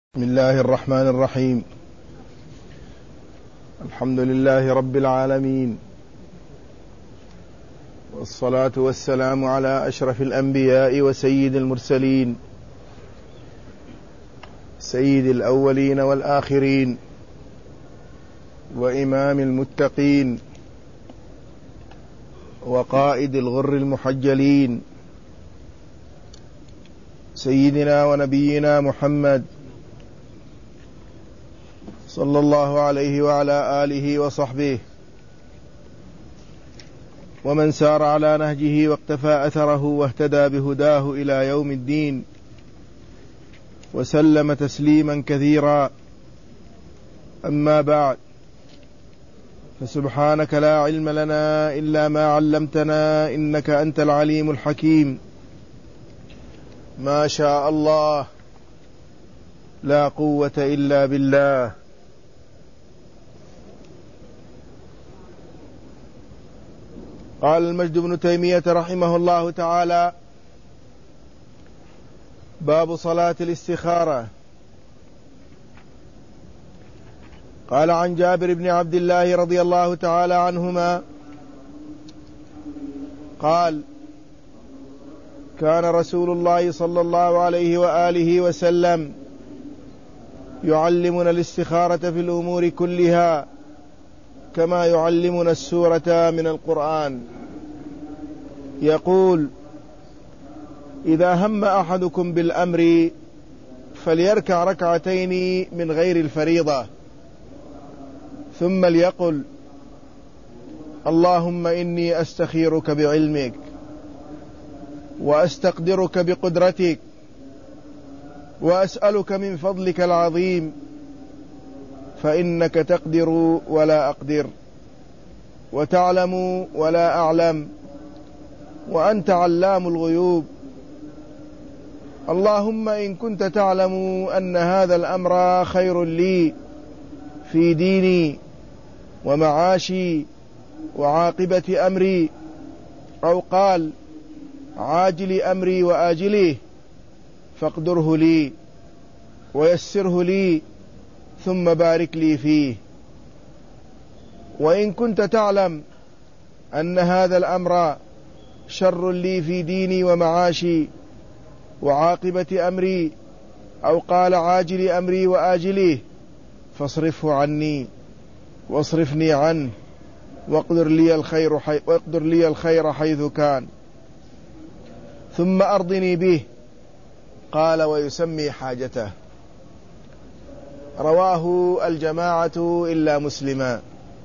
بسم الله الرحمن الرحيم. الحمد لله رب العالمين، والصلاة والسلام على أشرف الأنبياء وسيد المرسلين، سيد الأولين والآخرين، وإمام المتقين، وقائد الغر المحجلين، سيدنا ونبينا محمد صلى الله عليه وعلى آله وصحبه، ومن سار على نهجه واقتفى أثره واهتدى بهداه إلى يوم الدين، وسلم تسليما كثيرا. أما بعد، فسبحانك لا علم لنا إلا ما علمتنا إنك أنت العليم الحكيم. ما شاء الله، لا قوة إلا بالله. قال المجد بن تيمية رحمه الله تعالى: باب صلاة الاستخارة. قال عن جابر بن عبد الله رضي الله تعالى عنهما قال: كان رسول الله صلى الله عليه وآله وسلم يعلمنا الاستخارة في الأمور كلها كما يعلمنا السورة من القرآن. يقول: إذا هم أحدكم بالأمر فليركع ركعتين من غير الفريضة، ثم ليقل: اللهم إني أستخيرك بعلمك وأستقدرك بقدرتك وأسألك من فضلك العظيم، فإنك تقدر ولا أقدر، وتعلم ولا أعلم، وأنت علام الغيوب. اللهم إن كنت تعلم أن هذا الأمر خير لي في ديني ومعاشي وعاقبة أمري، أو قال عاجل أمري وآجله، فاقدره لي ويسره لي ثم بارك لي فيه. وإن كنت تعلم أن هذا الأمر شر لي في ديني ومعاشي وعاقبة أمري، أو قال عاجل أمري وآجله، فاصرفه عني واصرفني عنه، واقدر لي الخير حيث كان، ثم أرضني به. قال: ويسمي حاجته. رواه الجماعة إلا مسلما.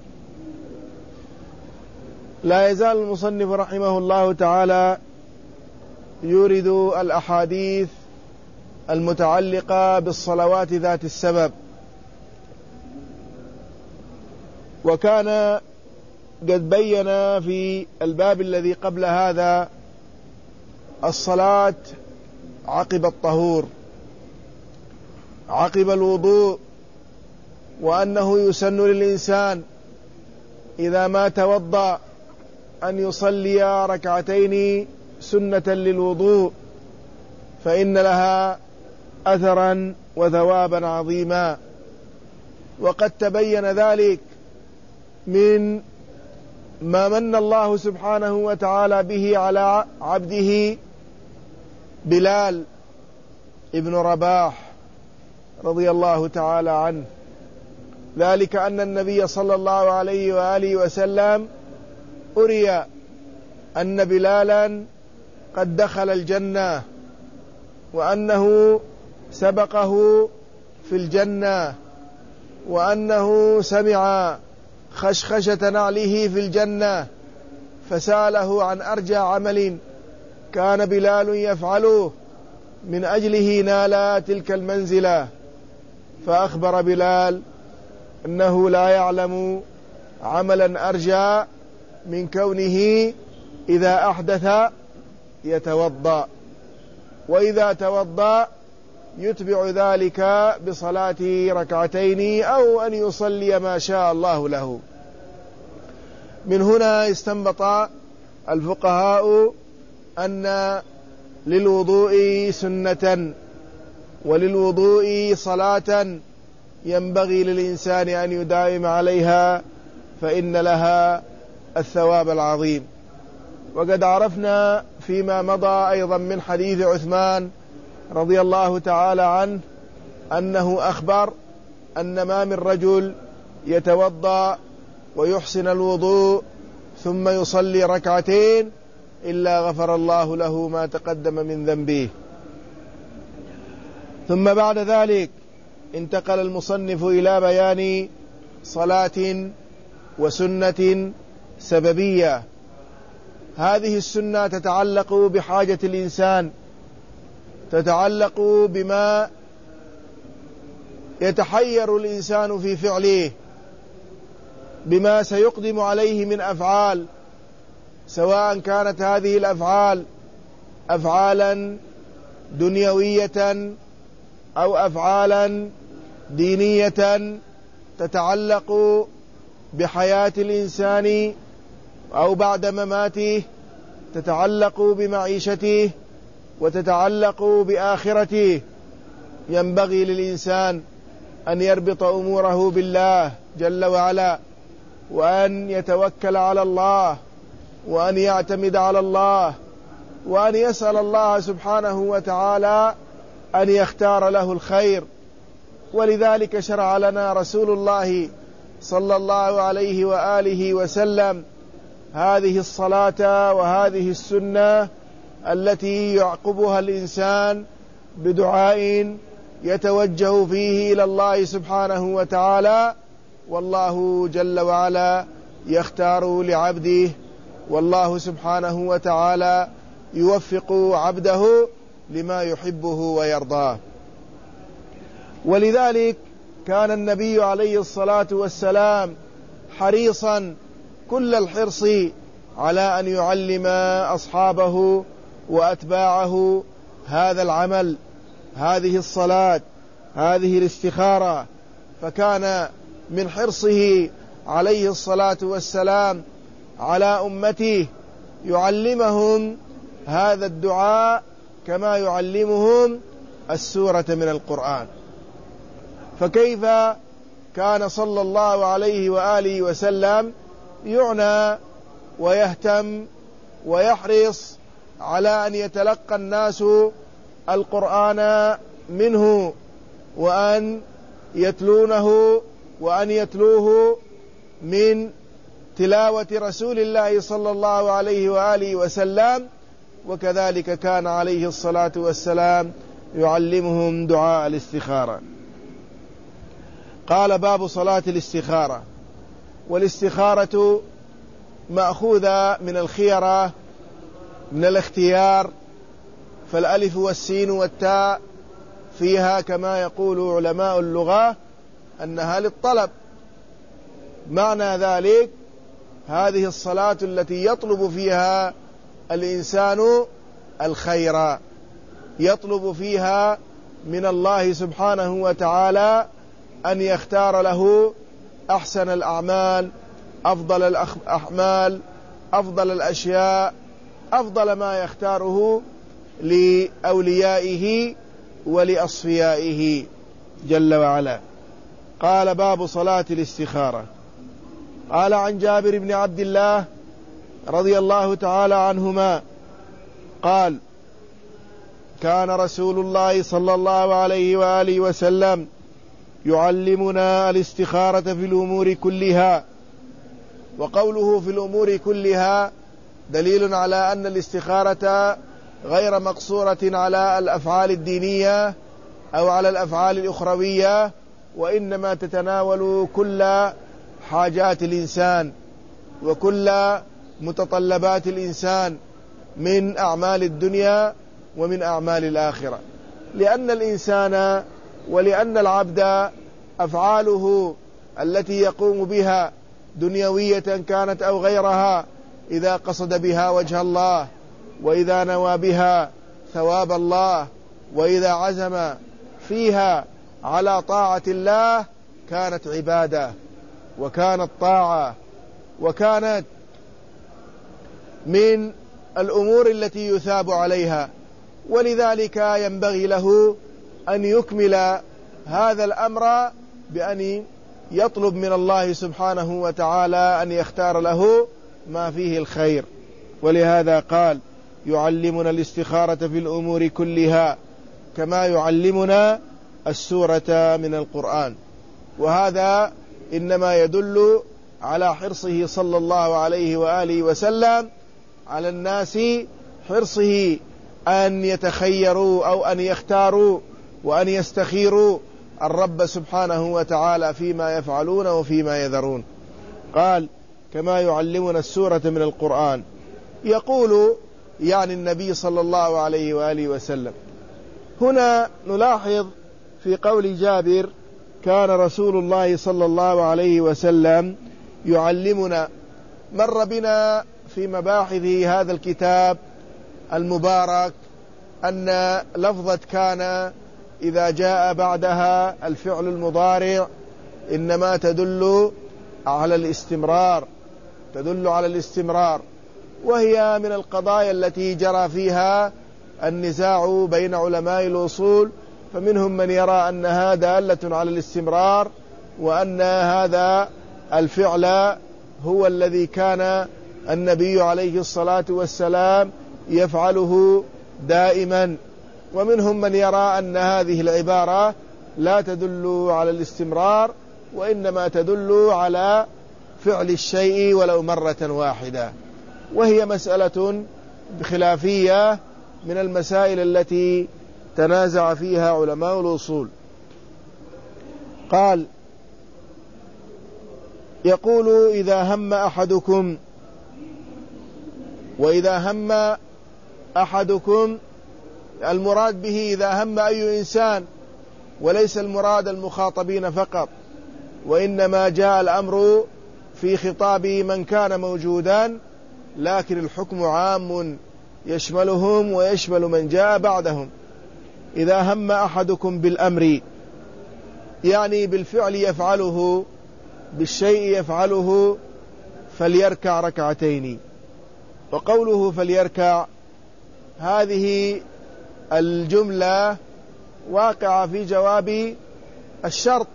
لا يزال المصنف رحمه الله تعالى يورد الأحاديث المتعلقة بالصلوات ذات السبب، وكان قد بين في الباب الذي قبل هذا الصلاة عقب الطهور، عقب الوضوء، وأنه يسن للإنسان إذا ما توضأ أن يصلي ركعتين سنة للوضوء، فإن لها أثرا وثوابا عظيما. وقد تبين ذلك من ما من الله سبحانه وتعالى به على عبده بلال ابن رباح رضي الله تعالى عنه، ذلك أن النبي صلى الله عليه وآله وسلم أري أن بلالا قد دخل الجنة، وأنه سبقه في الجنة، وأنه سمع خشخشة نعله في الجنة، فسأله عن أرجى عمل كان بلال يفعله من أجله نال تلك المنزلة، فأخبر بلال أنه لا يعلم عملا أرجى من كونه إذا أحدث يتوضأ، وإذا توضأ يتبع ذلك بصلاة ركعتين أو أن يصلي ما شاء الله له. من هنا استنبط الفقهاء أن للوضوء سنة، وللوضوء صلاة ينبغي للإنسان أن يداوم عليها فإن لها الثواب العظيم. وقد عرفنا فيما مضى أيضا من حديث عثمان رضي الله تعالى عنه أنه أخبر أن ما من رجل يتوضأ ويحسن الوضوء ثم يصلي ركعتين إلا غفر الله له ما تقدم من ذنبه. ثم بعد ذلك انتقل المصنف إلى بيان صلاة وسنة سببية. هذه السنة تتعلق بحاجة الإنسان، تتعلق بما يتحير الإنسان في فعله، بما سيقدم عليه من أفعال، سواء كانت هذه الأفعال أفعالا دنيوية أو أفعالا دينية تتعلق بحياة الإنسان أو بعد مماته، تتعلق بمعيشته وتتعلق بآخرته. ينبغي للإنسان أن يربط أموره بالله جل وعلا، وأن يتوكل على الله، وأن يعتمد على الله، وأن يسأل الله سبحانه وتعالى أن يختار له الخير. ولذلك شرع لنا رسول الله صلى الله عليه وآله وسلم هذه الصلاة وهذه السنة التي يعقبها الإنسان بدعاء يتوجه فيه إلى الله سبحانه وتعالى، والله جل وعلا يختار لعبده، والله سبحانه وتعالى يوفق عبده لما يحبه ويرضاه. ولذلك كان النبي عليه الصلاة والسلام حريصا كل الحرص على أن يعلم أصحابه وأتباعه هذا العمل، هذه الصلاة، هذه الاستخارة. فكان من حرصه عليه الصلاة والسلام على أمته يعلمهم هذا الدعاء كما يعلمهم السورة من القرآن. فكيف كان صلى الله عليه وآله وسلم يعنى ويهتم ويحرص على أن يتلقى الناس القرآن منه، وأن يتلونه وأن يتلوه من تلاوة رسول الله صلى الله عليه وآله وسلم. وكذلك كان عليه الصلاة والسلام يعلمهم دعاء الاستخارة. قال: باب صلاة الاستخارة. والاستخارة مأخوذة من الخيرة، من الاختيار، فالألف والسين والتاء فيها كما يقول علماء اللغة أنها للطلب. معنى ذلك هذه الصلاة التي يطلب فيها الإنسان الخير، يطلب فيها من الله سبحانه وتعالى أن يختار له أحسن الأعمال، أفضل الأعمال، أفضل الأشياء، أفضل ما يختاره لأوليائه ولأصفيائه جل وعلا. قال: باب صلاة الاستخارة. قال: عن جابر بن عبد الله رضي الله تعالى عنهما قال: كان رسول الله صلى الله عليه وآله وسلم يعلمنا الاستخارة في الأمور كلها. وقوله في الأمور كلها دليل على أن الاستخارة غير مقصورة على الأفعال الدينية أو على الأفعال الأخروية، وإنما تتناول كل حاجات الإنسان وكل متطلبات الإنسان من أعمال الدنيا ومن أعمال الآخرة. لأن الإنسان ولأن العبد أفعاله التي يقوم بها دنيوية كانت أو غيرها، إذا قصد بها وجه الله، وإذا نوى بها ثواب الله، وإذا عزم فيها على طاعة الله كانت عبادة وكانت طاعة وكانت من الأمور التي يثاب عليها. ولذلك ينبغي له أن يكمل هذا الأمر بأن يطلب من الله سبحانه وتعالى أن يختار له ما فيه الخير. ولهذا قال يعلمنا الاستخارة في الأمور كلها كما يعلمنا السورة من القرآن. وهذا إنما يدل على حرصه صلى الله عليه وآله وسلم على الناس، حرصه أن يتخيروا أو أن يختاروا وأن يستخيروا الرب سبحانه وتعالى فيما يفعلون وفيما يذرون. قال كما يعلمنا السورة من القرآن، يقول يعني النبي صلى الله عليه وآله وسلم. هنا نلاحظ في قول جابر كان رسول الله صلى الله عليه وسلم يعلمنا. مر بنا في مباحث هذا الكتاب المبارك أن لفظة كان إذا جاء بعدها الفعل المضارع إنما تدل على الاستمرار، وهي من القضايا التي جرى فيها النزاع بين علماء الأصول، فمنهم من يرى أنها دالة على الاستمرار، وأن هذا الفعل هو الذي كان النبي عليه الصلاة والسلام يفعله دائما. ومنهم من يرى أن هذه العبارة لا تدل على الاستمرار، وإنما تدل على فعل الشيء ولو مرة واحدة، وهي مسألة خلافية من المسائل التي تنازع فيها علماء الأصول. قال يقول إذا هم أحدكم، وإذا هم أحدكم المراد به إذا هم أي إنسان، وليس المراد المخاطبين فقط، وإنما جاء الأمر في خطاب من كان موجودا، لكن الحكم عام يشملهم ويشمل من جاء بعدهم. إذا هم أحدكم بالأمر يعني بالفعل يفعله، بالشيء يفعله، فليركع ركعتين. وقوله فليركع هذه الجملة واقعة في جواب الشرط،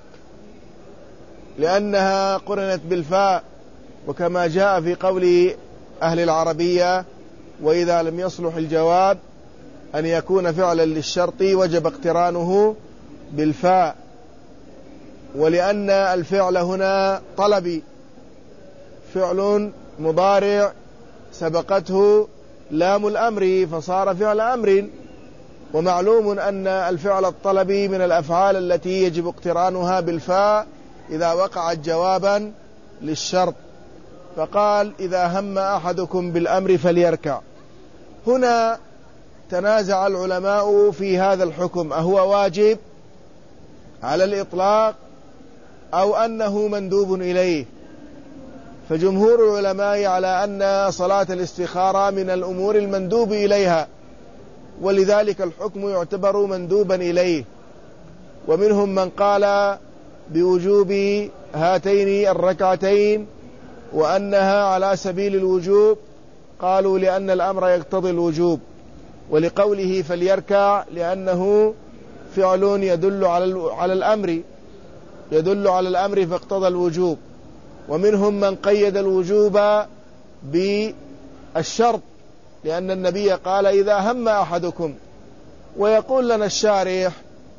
لأنها قرنت بالفاء، وكما جاء في قول أهل العربية وإذا لم يصلح الجواب أن يكون فعلا للشرط وجب اقترانه بالفاء، ولأن الفعل هنا طلبي، فعل مضارع سبقته لام الأمر فصار فعل أمر، ومعلوم أن الفعل الطلبي من الأفعال التي يجب اقترانها بالفاء إذا وقعت جوابا للشرط. فقال إذا هم أحدكم بالأمر فليركع. هنا تنازع العلماء في هذا الحكم، أهو واجب على الإطلاق أو أنه مندوب إليه؟ فجمهور العلماء على أن صلاة الاستخارة من الأمور المندوب إليها، ولذلك الحكم يعتبر مندوبا إليه. ومنهم من قال بوجوب هاتين الركعتين وأنها على سبيل الوجوب، قالوا لأن الأمر يقتضي الوجوب، ولقوله فليركع لأنه فعل يدل على الأمر فاقتضى الوجوب. ومنهم من قيد الوجوب بالشرط، لأن النبي قال إذا هم أحدكم. ويقول لنا الشارح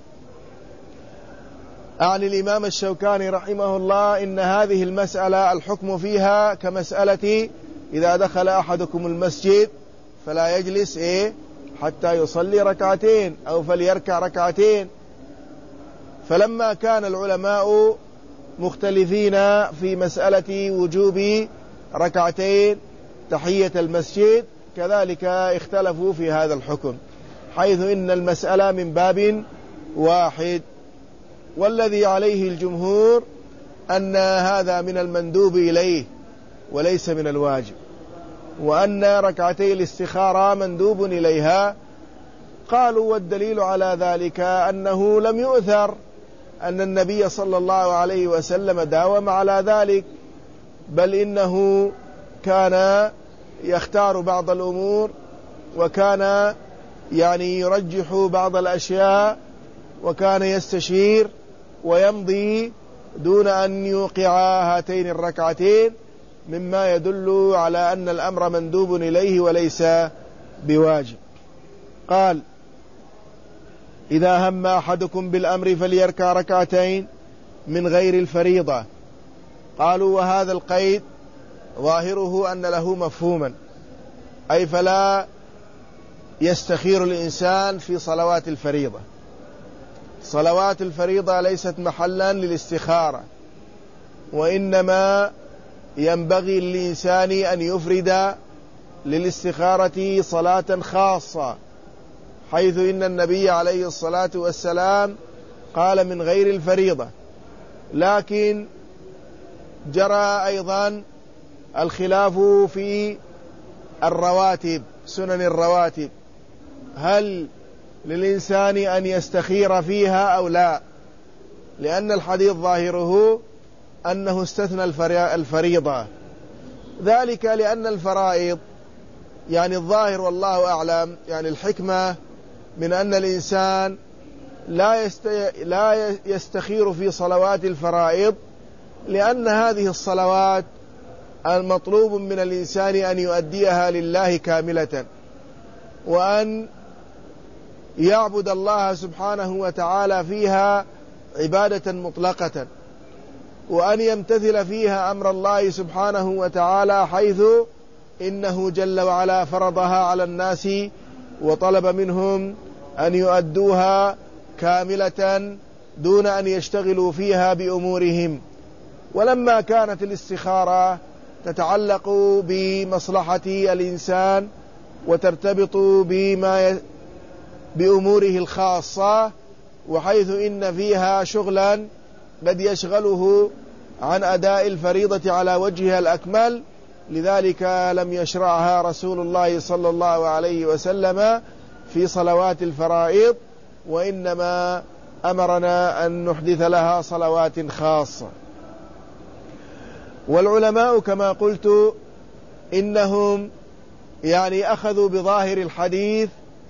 عن الإمام الشوكاني رحمه الله إن هذه المسألة الحكم فيها كمسألة إذا دخل أحدكم المسجد فلا يجلس حتى يصلي ركعتين أو فليركع ركعتين. فلما كان العلماء مختلفين في مسألة وجوب ركعتين تحية المسجد، كذلك اختلفوا في هذا الحكم، حيث إن المسألة من باب واحد. والذي عليه الجمهور أن هذا من المندوب إليه وليس من الواجب، وأن ركعتي الاستخارة مندوب إليها. قالوا والدليل على ذلك أنه لم يؤثر أن النبي صلى الله عليه وسلم داوم على ذلك، بل إنه كان يختار بعض الأمور، وكان يرجح بعض الأشياء وكان يستشير ويمضي دون أن يوقع هاتين الركعتين، مما يدل على أن الأمر مندوب إليه وليس بواجب. قال: إذا هم أحدكم بالأمر فليركع ركعتين من غير الفريضة. قالوا: وهذا القيد ظاهره أن له مفهوما، أي فلا يستخير الإنسان في صلوات الفريضة. صلوات الفريضة ليست محلا للاستخارة، وإنما ينبغي للإنسان أن يفرد للاستخارة صلاة خاصة، حيث إن النبي عليه الصلاة والسلام قال من غير الفريضة. لكن جرى أيضا الخلاف في الرواتب، سنن الرواتب، هل للإنسان أن يستخير فيها أو لا؟ لأن الحديث ظاهره أنه استثنى الفريضة، ذلك لأن الفرائض يعني الظاهر والله أعلم، يعني الحكمة من أن الإنسان لا يستخير في صلوات الفرائض، لأن هذه الصلوات المطلوب من الإنسان أن يؤديها لله كاملة، وأن يعبد الله سبحانه وتعالى فيها عبادة مطلقة، وأن يمتثل فيها أمر الله سبحانه وتعالى، حيث إنه جل وعلا فرضها على الناس وطلب منهم أن يؤدوها كاملة دون أن يشتغلوا فيها بأمورهم. ولما كانت الاستخارة تتعلق بمصلحة الإنسان وترتبط بأموره الخاصة، وحيث إن فيها شغلا قد يشغله عن أداء الفريضة على وجهها الأكمل، لذلك لم يشرعها رسول الله صلى الله عليه وسلم في صلوات الفرائض، وإنما أمرنا أن نحدث لها صلوات خاصة. والعلماء كما قلت إنهم يعني أخذوا بظاهر الحديث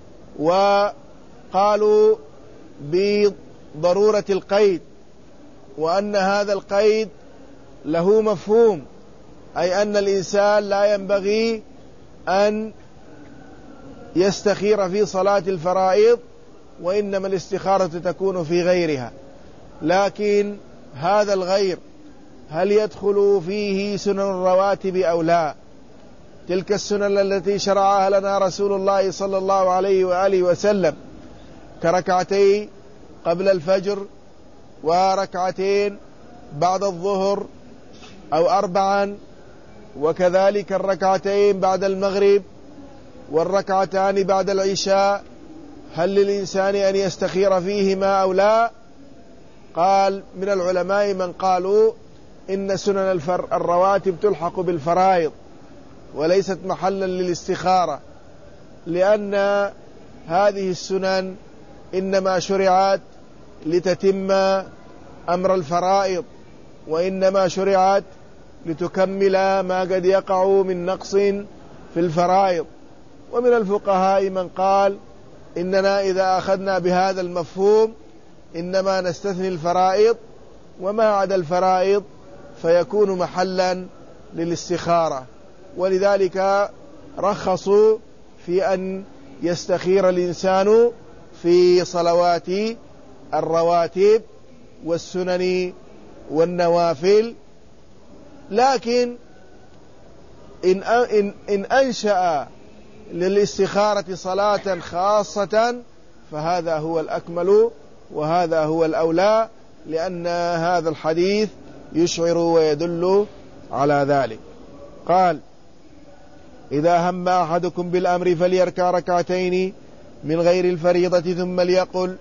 وقالوا بضرورة القيد، وأن هذا القيد له مفهوم، أي أن الإنسان لا ينبغي أن يستخير في صلاة الفرائض، وإنما الاستخارة تكون في غيرها. لكن هذا الغير هل يدخل فيه سنن الرواتب أو لا؟ تلك السنن التي شرعها لنا رسول الله صلى الله عليه وآله وسلم، كركعتين قبل الفجر، وركعتين بعد الظهر أو 4، وكذلك الركعتين بعد المغرب والركعتان بعد العشاء، هل للإنسان أن يستخير فيهما أو لا؟ قال من العلماء من قالوا إن سنن الرواتب تلحق بالفرائض وليست محلا للاستخارة، لأن هذه السنن إنما شرعت لتتم أمر الفرائض، وإنما شرعت لتكمل ما قد يقع من نقص في الفرائض. ومن الفقهاء من قال إننا إذا أخذنا بهذا المفهوم إنما نستثني الفرائض، وما عدا الفرائض فيكون محلا للاستخارة، ولذلك رخصوا في أن يستخير الإنسان في صلوات الرواتب والسنن والنوافل. لكن إن أنشأ للاستخارة صلاة خاصة فهذا هو الأكمل وهذا هو الأولى، لأن هذا الحديث يشعر ويدل على ذلك. قال: إذا هم أحدكم بالأمر فليركع ركعتين من غير الفريضة ثم ليقل: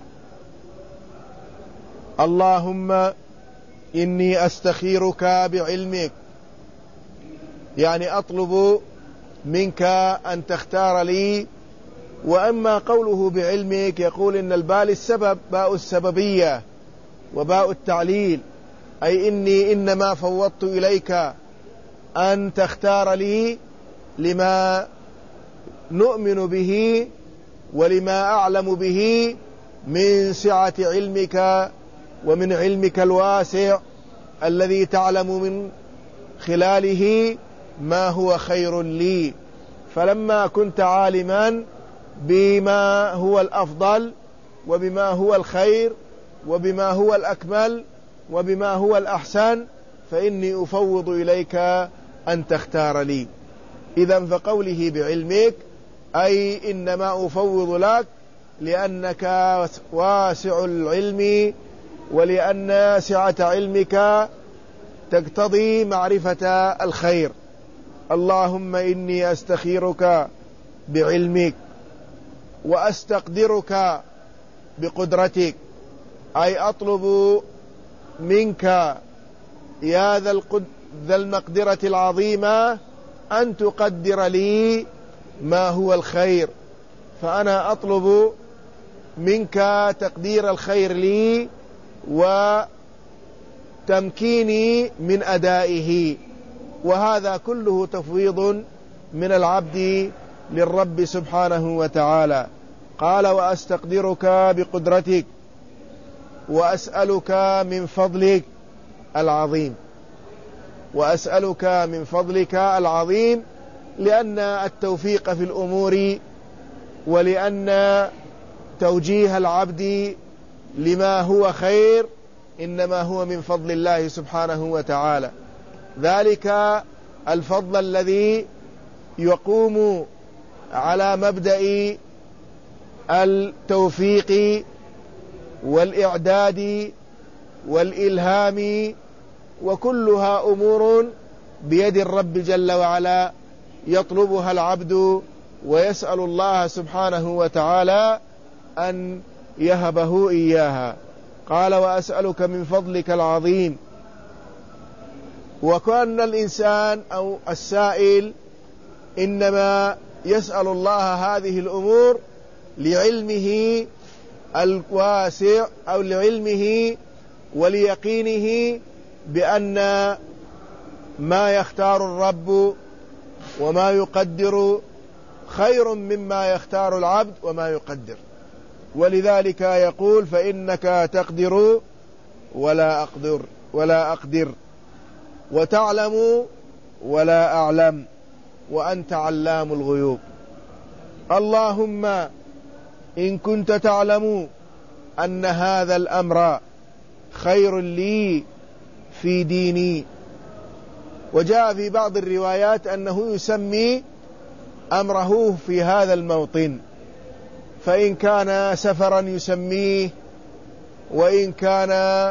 اللهم إني أستخيرك بعلمك، يعني أطلب منك أن تختار لي. وأما قوله بعلمك يقول إن الباء السبب، باء السببية وباء التعليل، أي إني إنما فوضت إليك أن تختار لي لما نؤمن به ولما أعلم به من سعة علمك ومن علمك الواسع الذي تعلم من خلاله ما هو خير لي. فلما كنت عالما بما هو الأفضل وبما هو الخير وبما هو الأكمل وبما هو الأحسن فإني أفوض إليك أن تختار لي. إذن فقوله بعلمك أي إنما أفوض لك لأنك واسع العلم ولأن سعة علمك تقتضي معرفة الخير. اللهم إني أستخيرك بعلمك وأستقدرك بقدرتك، أي أطلب منك يا ذا المقدرة العظيمة أن تقدر لي ما هو الخير، فأنا أطلب منك تقدير الخير لي وتمكيني من أدائه. وهذا كله تفويض من العبد للرب سبحانه وتعالى. قال وأستقدرك بقدرتك وأسألك من فضلك العظيم. وأسألك من فضلك العظيم لأن التوفيق في الأمور ولأن توجيه العبد لما هو خير إنما هو من فضل الله سبحانه وتعالى. ذلك الفضل الذي يقوم على مبدأ التوفيق والإعداد والإلهام، وكلها أمور بيد الرب جل وعلا يطلبها العبد ويسأل الله سبحانه وتعالى أن يهبه إياها. قال وأسألك من فضلك العظيم. وكأن الإنسان أو السائل إنما يسأل الله هذه الأمور لعلمه الواسع أو لعلمه وليقينه بأن ما يختار الرب وما يقدر خير مما يختار العبد وما يقدر. ولذلك يقول فإنك تقدر ولا أقدر وتعلم ولا أعلم وأنت علام الغيوب. اللهم إن كنت تعلم أن هذا الأمر خير لي في ديني. وجاء في بعض الروايات أنه يسمي أمره في هذا الموطن، فإن كان سفرا يسميه، وإن كان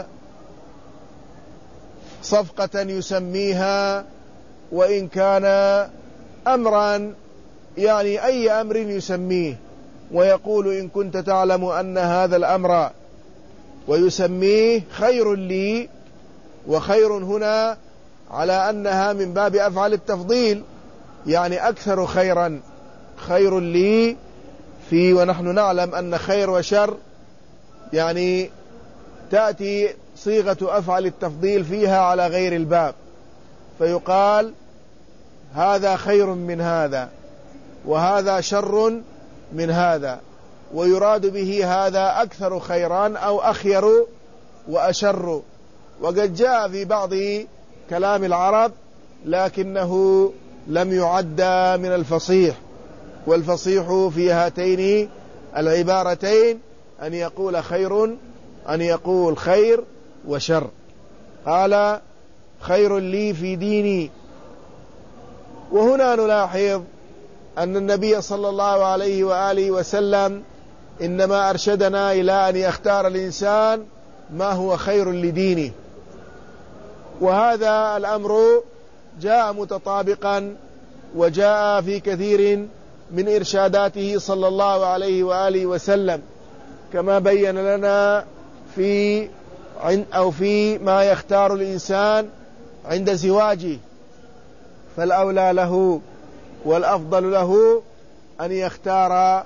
صفقة يسميها، وإن كان أمرا يعني أي أمر يسميه، ويقول إن كنت تعلم أن هذا الأمر ويسميه خير لي. وخير هنا على أنها من باب أفعال التفضيل، يعني أكثر خيرا خير لي في. ونحن نعلم أن خير وشر يعني تأتي صيغة أفعل التفضيل فيها على غير الباب، فيقال هذا خير من هذا وهذا شر من هذا، ويراد به هذا أكثر خيرا أو أخير وأشر. وقد جاء في بعض كلام العرب لكنه لم يعد من الفصيح، والفصيح في هاتين العبارتين أن يقول خير وشر. قال خير لي في ديني. وهنا نلاحظ أن النبي صلى الله عليه وآله وسلم إنما أرشدنا إلى أن يختار الإنسان ما هو خير لدينه، وهذا الأمر جاء متطابقا وجاء في كثير من إرشاداته صلى الله عليه وآله وسلم، كما بين لنا في ما يختار الإنسان عند زواجه. فالأولى له والأفضل له أن يختار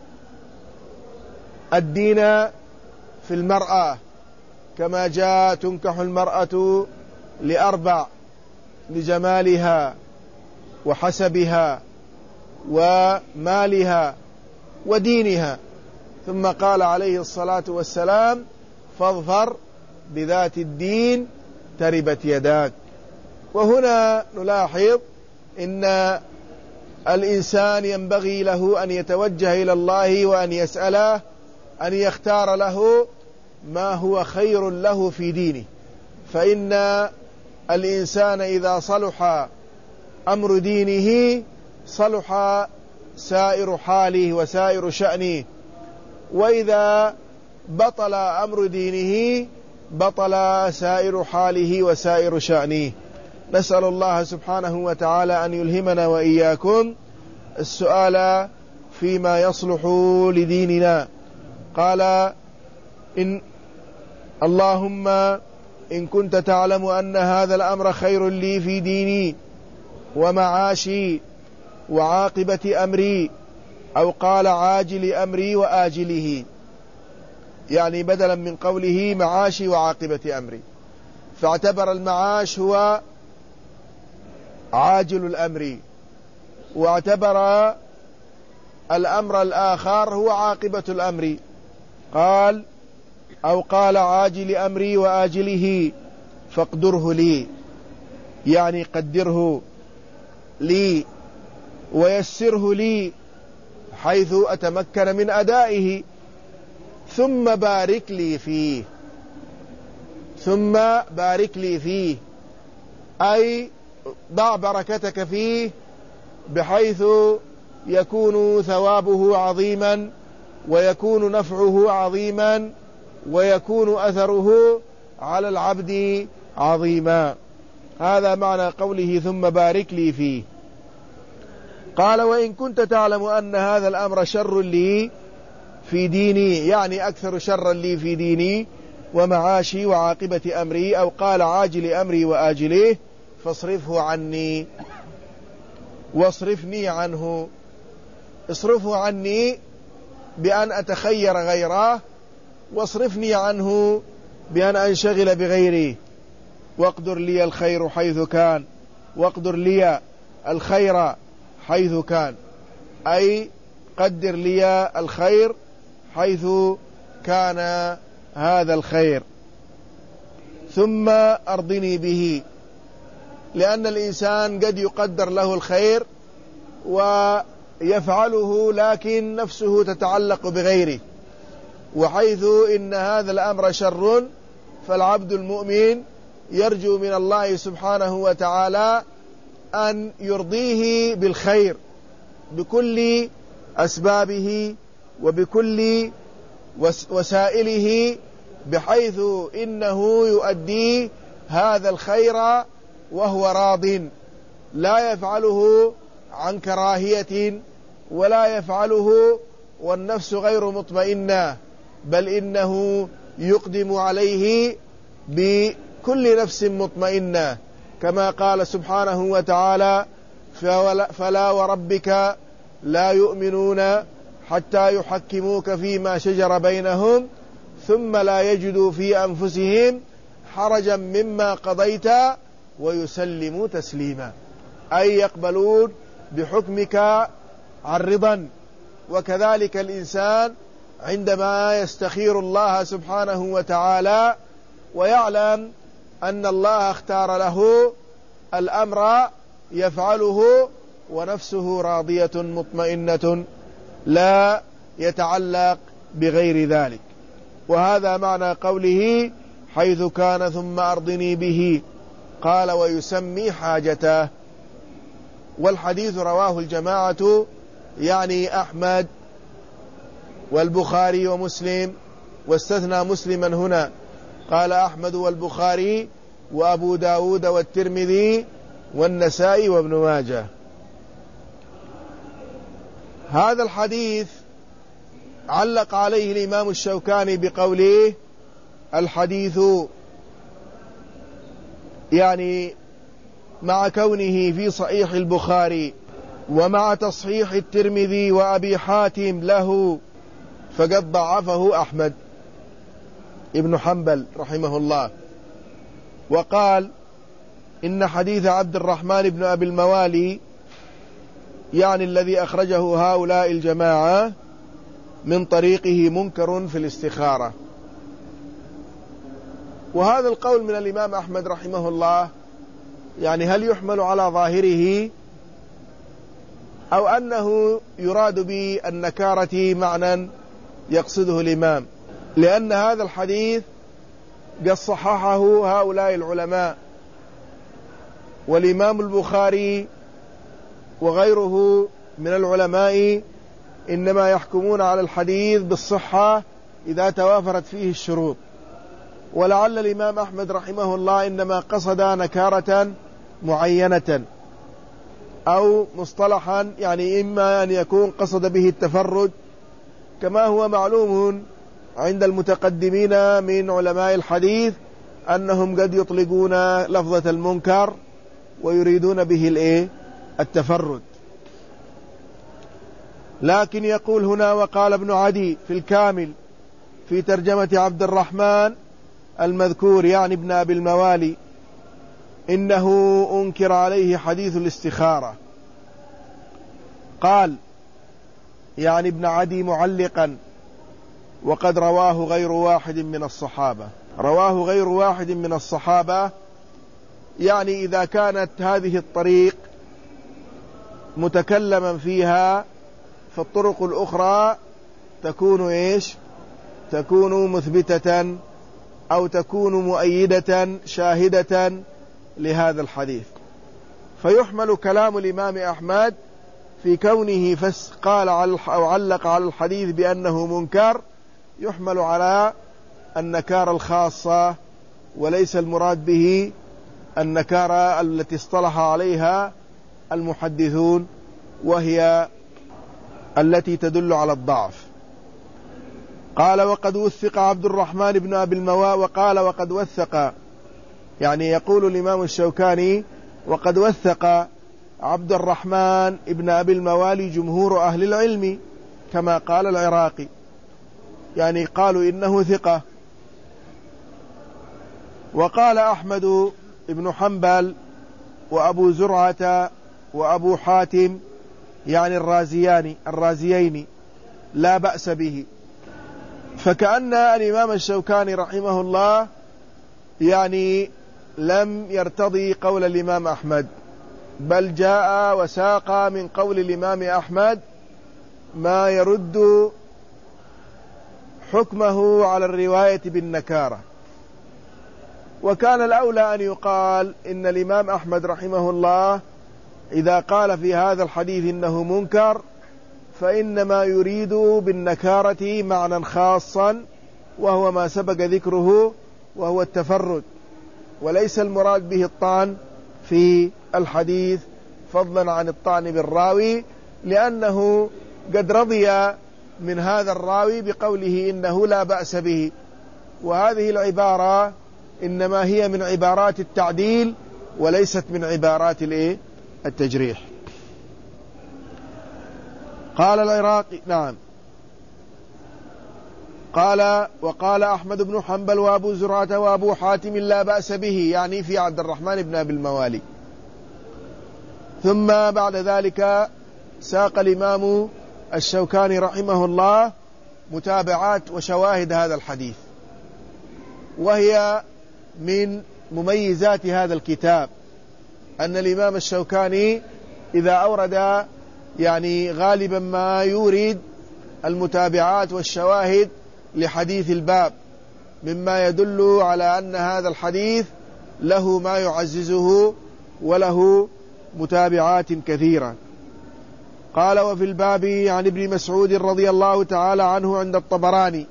الدين في المرأة، كما جاء تنكح المرأة لأربع: لجمالها وحسبها ومالها ودينها. ثم قال عليه الصلاة والسلام: فاظفر بذات الدين تربت يداك. وهنا نلاحظ إن الإنسان ينبغي له أن يتوجه إلى الله وأن يسأله أن يختار له ما هو خير له في دينه، فإن الإنسان إذا صلح أمر دينه صلح سائر حاله وسائر شأنه، وإذا بطل أمر دينه بطل سائر حاله وسائر شأنه. نسأل الله سبحانه وتعالى أن يلهمنا وإياكم السؤال فيما يصلح لديننا. قال: اللهم إن كنت تعلم أن هذا الأمر خير لي في ديني ومعاشي وعاقبة أمري، أو قال عاجل أمري وآجله، يعني بدلا من قوله معاشي وعاقبة أمري، فاعتبر المعاش هو عاجل الأمر، واعتبر الأمر الآخر هو عاقبة الأمر. قال: أو قال عاجل أمري وآجله فاقدره لي، يعني قدره لي ويسره لي حيث أتمكن من أدائه، ثم بارك لي فيه. ثم بارك لي فيه أي ضع بركتك فيه بحيث يكون ثوابه عظيما ويكون نفعه عظيما ويكون أثره على العبد عظيما. هذا معنى قوله ثم بارك لي فيه. قال: وإن كنت تعلم أن هذا الأمر شر لي في ديني، يعني أكثر شرا لي في ديني ومعاشي وعاقبة أمري، أو قال عاجل أمري وآجله، فاصرفه عني واصرفني عنه. اصرفه عني بأن أتخير غيره، واصرفني عنه بأن أنشغل بغيره. واقدر لي الخير حيث كان، واقدر لي الخير حيث كان، أي قدر لي الخير حيث كان هذا الخير، ثم أرضني به. لأن الإنسان قد يقدر له الخير ويفعله لكن نفسه تتعلق بغيره، وحيث إن هذا الأمر شر فالعبد المؤمن يرجو من الله سبحانه وتعالى أن يرضيه بالخير بكل أسبابه وبكل وسائله، بحيث إنه يؤدي هذا الخير وهو راض، لا يفعله عن كراهية ولا يفعله والنفس غير مطمئنة، بل إنه يقدم عليه بكل نفس مطمئنة، كما قال سبحانه وتعالى: فلا وربك لا يؤمنون حتى يحكموك فيما شجر بينهم ثم لا يجدوا في أنفسهم حرجا مما قضيت ويسلموا تسليما، أي يقبلون بحكمك عن رضا. وكذلك الإنسان عندما يستخير الله سبحانه وتعالى ويعلم أن الله اختار له الأمر يفعله ونفسه راضية مطمئنة، لا يتعلق بغير ذلك. وهذا معنى قوله حيث كان ثم أرضني به. قال: ويسمي حاجته. والحديث رواه الجماعة، يعني أحمد والبخاري ومسلم، واستثنى مسلما هنا، قال أحمد والبخاري وأبو داود والترمذي والنسائي وابن ماجه. هذا الحديث علق عليه الإمام الشوكاني بقوله: الحديث يعني مع كونه في صحيح البخاري ومع تصحيح الترمذي وأبي حاتم له فقد ضعفه أحمد ابن حنبل رحمه الله، وقال إن حديث عبد الرحمن بن أبي الموالي، يعني الذي أخرجه هؤلاء الجماعة، من طريقه منكر في الاستخارة. وهذا القول من الإمام أحمد رحمه الله يعني هل يحمل على ظاهره أو أنه يراد بالنكارة معنى يقصده الإمام؟ لأن هذا الحديث قد صححه هؤلاء العلماء، والإمام البخاري وغيره من العلماء إنما يحكمون على الحديث بالصحة إذا توافرت فيه الشروط. ولعل الإمام أحمد رحمه الله إنما قصد نكارة معينة أو مصطلحا، يعني إما أن يكون قصد به التفرد كما هو معلوم عند المتقدمين من علماء الحديث أنهم قد يطلقون لفظة المنكر ويريدون به التفرد. لكن يقول هنا وقال ابن عدي في الكامل في ترجمة عبد الرحمن المذكور يعني ابن أبي الموالي إنه أنكر عليه حديث الاستخارة. قال يعني ابن عدي معلقا وقد رواه غير واحد من الصحابة. رواه غير واحد من الصحابة يعني إذا كانت هذه الطريق متكلما فيها فالطرق الأخرى تكون تكون مثبتة أو تكون مؤيدة شاهدة لهذا الحديث. فيحمل كلام الإمام أحمد في كونه قال أو علق على الحديث بأنه منكر، يحمل على النكارة الخاصة وليس المراد به النكارة التي اصطلح عليها المحدثون وهي التي تدل على الضعف. قال وقد وثق عبد الرحمن بن أبي الموالي. وقال وقد وثق، يعني يقول الإمام الشوكاني وقد وثق عبد الرحمن بن أبي الموالي جمهور أهل العلم كما قال العراقي، يعني قالوا إنه ثقة. وقال أحمد بن حنبل وأبو زرعة وأبو حاتم يعني الرازيين لا بأس به. فكأن الإمام الشوكاني رحمه الله يعني لم يرتضي قول الإمام أحمد، بل جاء وساق من قول الإمام أحمد ما يرد حكمه على الرواية بالنكارة. وكان الأولى أن يقال إن الإمام أحمد رحمه الله إذا قال في هذا الحديث إنه منكر فإنما يريد بالنكارة معنى خاصا وهو ما سبق ذكره وهو التفرد، وليس المراد به الطعن في الحديث فضلا عن الطعن بالراوي، لأنه قد رضي من هذا الراوي بقوله إنه لا بأس به. وهذه العبارة إنما هي من عبارات التعديل وليست من عبارات التجريح. قال العراقي نعم. قال وقال أحمد بن حنبل وأبو زرعة وأبو حاتم لا بأس به، يعني في عبد الرحمن بن أبي الموالي. ثم بعد ذلك ساق الإمام الشوكاني رحمه الله متابعات وشواهد هذا الحديث، وهي من مميزات هذا الكتاب أن الإمام الشوكاني إذا أورد يعني غالبا ما يورد المتابعات والشواهد لحديث الباب مما يدل على أن هذا الحديث له ما يعززه وله متابعات كثيرة. قال وفي الباب عن ابن مسعود رضي الله تعالى عنه عند الطبراني،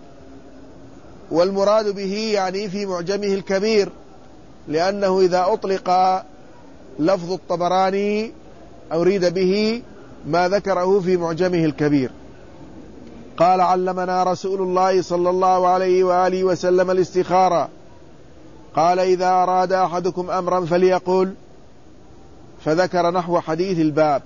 والمراد به يعني في معجمه الكبير، لأنه إذا أطلق لفظ الطبراني أريد به ما ذكره في معجمه الكبير. قال علمنا رسول الله صلى الله عليه وآله وسلم الاستخارة، قال إذا أراد أحدكم أمرا فليقل، فذكر نحو حديث الباب.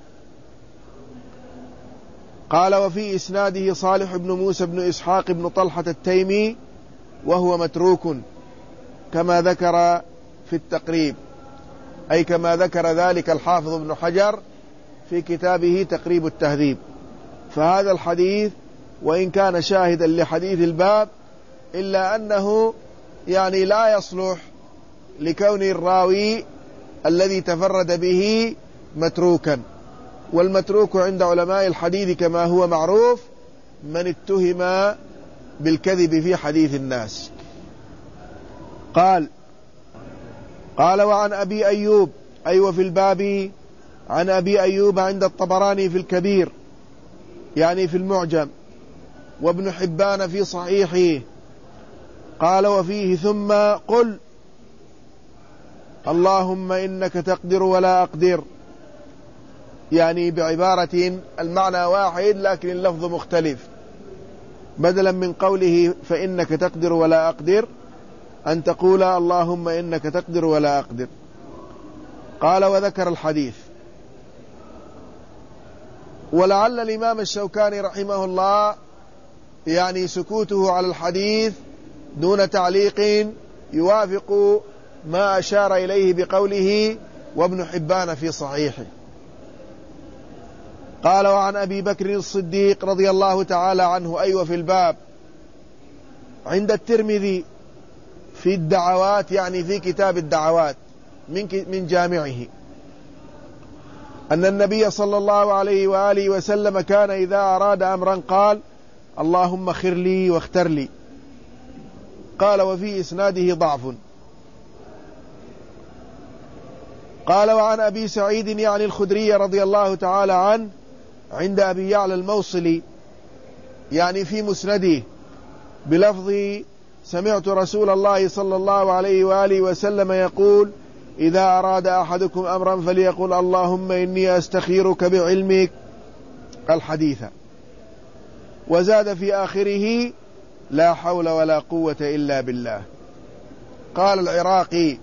قال وفي إسناده صالح بن موسى بن إسحاق بن طلحة التيمي وهو متروك كما ذكر في التقريب، أي كما ذكر ذلك الحافظ ابن حجر في كتابه تقريب التهذيب. فهذا الحديث وإن كان شاهدا لحديث الباب، إلا أنه يعني لا يصلح لكون الراوي الذي تفرد به متروكا، والمتروك عند علماء الحديث كما هو معروف من اتهم بالكذب في حديث الناس. قال وعن أبي أيوب، وفي الباب عن أبي أيوب عند الطبراني في الكبير يعني في المعجم، وابن حبان في صحيحه، قال وفيه ثم قل اللهم إنك تقدر ولا أقدر، يعني بعبارة المعنى واحد لكن اللفظ مختلف، بدلا من قوله فإنك تقدر ولا أقدر أن تقول اللهم إنك تقدر ولا أقدر. قال وذكر الحديث. ولعل الإمام الشوكاني رحمه الله يعني سكوته على الحديث دون تعليق يوافق ما أشار إليه بقوله وابن حبان في صحيحه. قال وعن أبي بكر الصديق رضي الله تعالى عنه في الباب عند الترمذي في الدعوات، يعني في كتاب الدعوات من جامعه، أن النبي صلى الله عليه وآله وسلم كان إذا أراد أمرا قال اللهم اخر لي واختر لي. قال وفي إسناده ضعف. قال وعن أبي سعيد يعني الخدري رضي الله تعالى عنه عند أبي يعلى الموصلي يعني في مسنده بلفظ سمعت رسول الله صلى الله عليه وآله وسلم يقول إذا أراد أحدكم أمرا فليقل اللهم إني أستخيرك بعلمك الحديث. وزاد في آخره لا حول ولا قوة إلا بالله. قال العراقي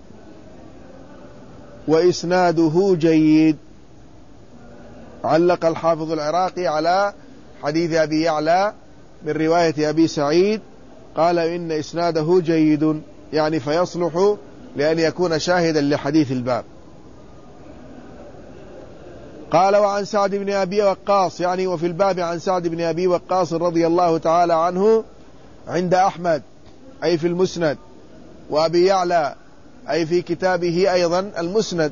وإسناده جيد. علق الحافظ العراقي على حديث أبي يعلى من رواية أبي سعيد، قال إن إسناده جيد، يعني فيصلح لأن يكون شاهدا لحديث الباب. قال وعن سعد بن أبي وقاص يعني وفي الباب عن سعد بن أبي وقاص رضي الله تعالى عنه عند أحمد أي في المسند، وأبي يعلى أي في كتابه أيضا المسند،